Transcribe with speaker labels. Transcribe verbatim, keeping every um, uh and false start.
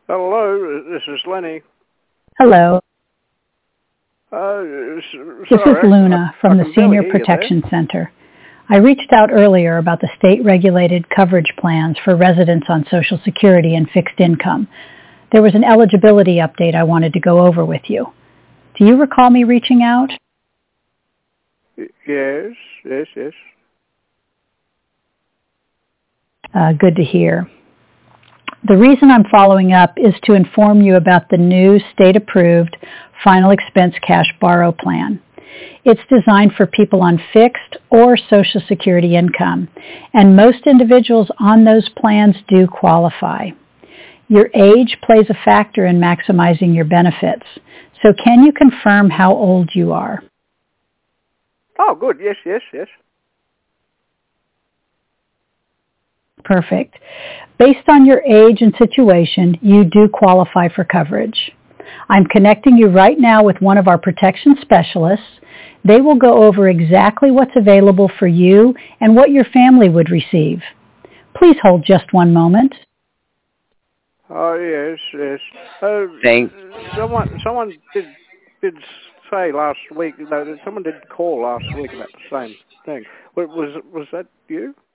Speaker 1: Hello, this is Lenny.
Speaker 2: Hello.
Speaker 1: Uh,
Speaker 2: This
Speaker 1: sorry,
Speaker 2: is Luna
Speaker 1: I,
Speaker 2: from
Speaker 1: I
Speaker 2: the
Speaker 1: can
Speaker 2: Senior
Speaker 1: barely hear you
Speaker 2: Protection Center. I reached out earlier about the state-regulated coverage plans for residents on Social Security and fixed income. There was an eligibility update I wanted to go over with you. Do you recall me reaching out?
Speaker 1: there. Yes, yes, yes.
Speaker 2: Uh, good to hear. The reason I'm following up is to inform you about the new state-approved final expense cash borrow plan. It's designed for people on fixed or Social Security income, and most individuals on those plans do qualify. Your age plays a factor in maximizing your benefits, so can you confirm how old you are?
Speaker 1: Oh, good. Yes, yes, yes.
Speaker 2: Perfect. Based on your age and situation, you do qualify for coverage. I'm connecting you right now with one of our protection specialists. They will go over exactly what's available for you and what your family would receive. Please hold just one moment.
Speaker 1: Oh, yes, yes. Uh,
Speaker 3: Thanks.
Speaker 1: someone, someone did did say last week. You know, that someone did call last week about the same thing. Was was that you?